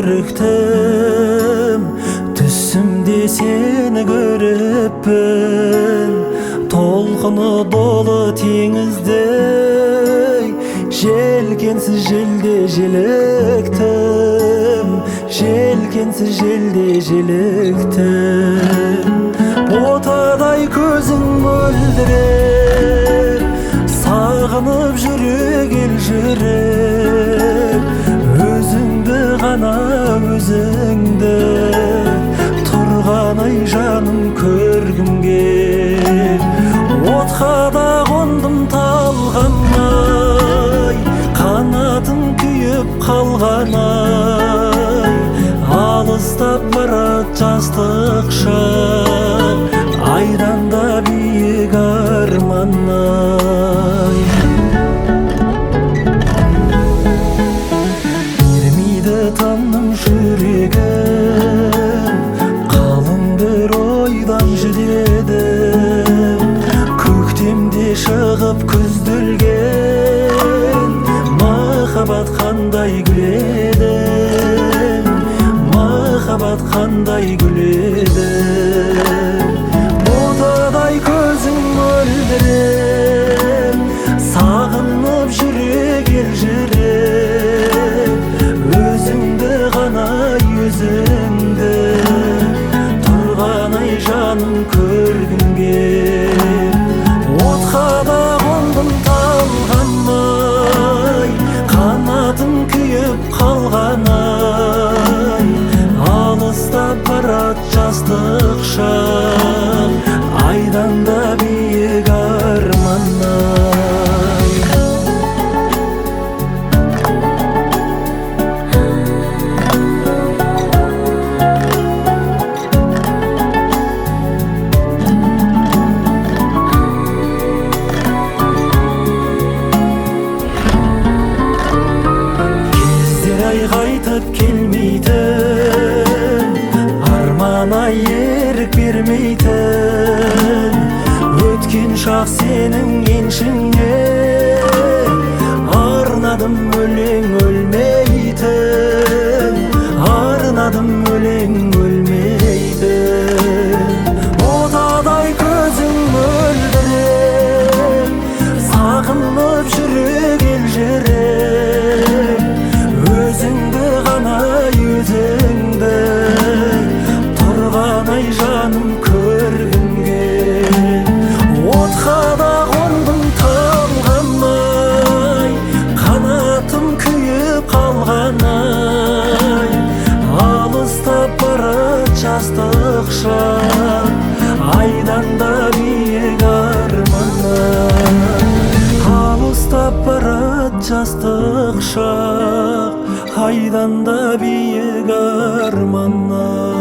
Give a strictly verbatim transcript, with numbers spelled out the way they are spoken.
өріктім, түсімде сені көріппін. Толқыны долы теңіздей, желкенсіз желде желіктім, желкенсіз желде желіктім. Отадай көзің мөлдіреп, сағынып жүрек елжіреп, өзіңді ғана өзіңді тұрғаны жаным көргім кел. Отқа да қондым талғанай, қанатым күйіп қалғанай, алыстап барат жастық шақ, айдан да биік арманай. Бермейді таңның жүрегім, қалың бір ойдан жүдедім. Көктемде шығып күзделген махаббат қандай гүледің, махаббат қандай гүледің. Отадай көзің мөлдіреп, сағынып жүрек елжіреп, өзіңді ғана өзіңді тұрғаны жаным көргім кел. Отқа да қондым талғанай, қанатым күйіп қалғанай, алыстап барат жастық шақ, айдан да биік арманай. Қайтып келмейтін, армана ерік бермейтін, өткен шақ сенің еншіңе, арнадым өлең өлмейтін, арнадым өлең өлмейтін. Отадай көзің мөлдіреп, сағынып жүрек елжіреп, өзіңді ғана өзіңді тұрғаны жаным көргім кел. Отқа да қондым талғанай, қанатым күйіп қалғанай, алыстап барат жастық шақ, айдан да биік арманай. Алыстап барат жастық шақ, айдан да биік арманай.